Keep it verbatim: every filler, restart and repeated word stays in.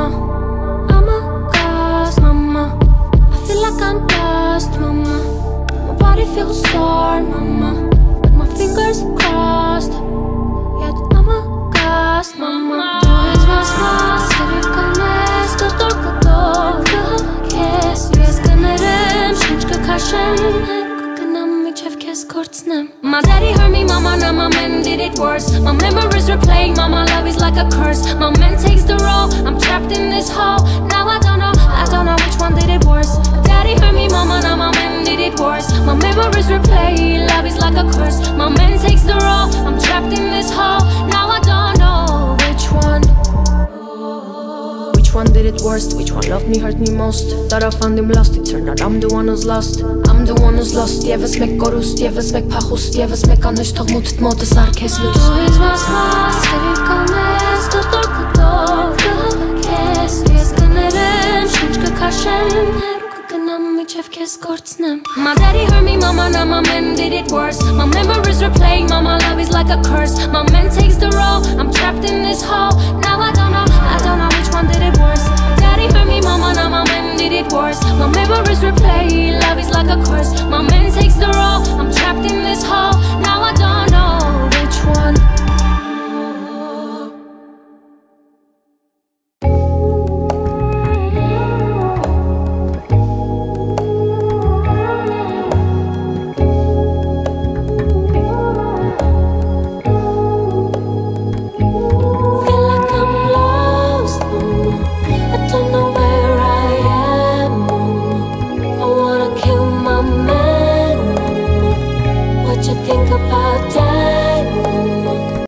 I'm a ghost, mama. I feel like I'm lost, mama. My body feels sore, mama. With my fingers crossed. Yet I'm a ghost, mama. Дойдь возможно, скорее что только долго есть. Ես կներեմ, շունչ կքաշեմ, հերուկ կգնամ միջև քեզ կորցնեմ. My daddy hurt me, mama, now my man did it worse. My memories replaying, mama, love is like a curse. My man takes the role, I'm trapped in this hole. Now I don't know, I don't know which one did it worse. Daddy hurt me, mama, now my man did it worse. My memories replay, love is like a curse. My man takes the role, I'm trapped in this hole. Now I don't know which one. Which one did it worst? Which one loved me, hurt me most? Thought I found him lost, it turned out I'm the one who's lost. I'm the one who's lost. Եվս մեկ կորուստ, եվս մեկ փախուստ, եվս մեկ անեշ թող մութդ մոտս արկես լույս. Դու ինձ մասմաս, երիվ կանես, դու տոր կտոր կհավաքես. Ես կներեմ, շունչ կքաշեմ, հերուկ կգնամ միջև քեզ կորցնեմ. My daddy hurt me, mama, now my man did it worse. My memories replaying, mama, love is like a curse. My man takes the role, I'm trapped in this hole. Now I don't know, I don't know which one did it worse. Daddy hurt me, mama, now